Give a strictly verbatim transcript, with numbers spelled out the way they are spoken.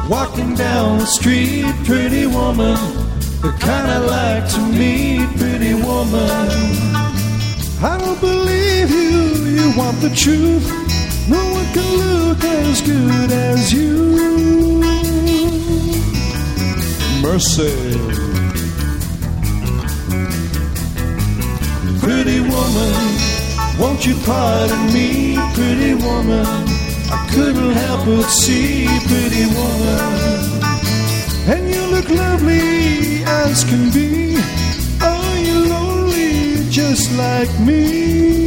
Walking down the street, pretty woman, the kind I like to meet, pretty woman. I don't believe you, you want the truth. No one can look as good as you. Mercy. Pretty woman, won't you pardon me, pretty woman? I couldn't help but see, pretty woman. And you look lovely as can be. Are you lonely just like me?